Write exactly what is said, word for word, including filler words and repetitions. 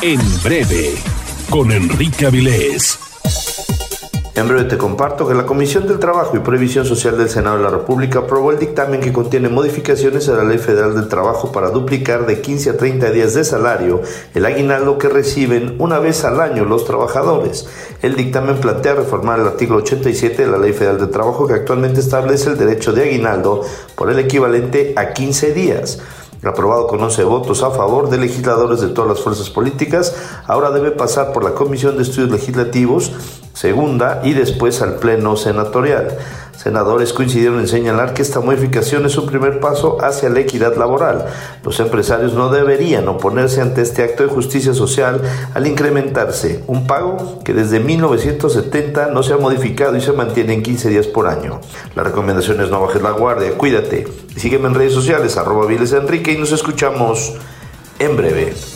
En breve, con Enrique Avilés. En breve te comparto que la Comisión del Trabajo y Previsión Social del Senado de la República aprobó el dictamen que contiene modificaciones a la Ley Federal del Trabajo para duplicar de quince a treinta días de salario el aguinaldo que reciben una vez al año los trabajadores. El dictamen plantea reformar el artículo ochenta y siete de la Ley Federal del Trabajo, que actualmente establece el derecho de aguinaldo por el equivalente a quince días. Aprobado con once votos a favor de legisladores de todas las fuerzas políticas, ahora debe pasar por la Comisión de Estudios Legislativos, segunda, y después al Pleno Senatorial. Senadores coincidieron en señalar que esta modificación es un primer paso hacia la equidad laboral. Los empresarios no deberían oponerse ante este acto de justicia social al incrementarse un pago que desde mil novecientos setenta no se ha modificado y se mantiene en quince días por año. La recomendación es no bajes la guardia, cuídate. Sígueme en redes sociales, arroba Viles Enrique, y nos escuchamos en breve.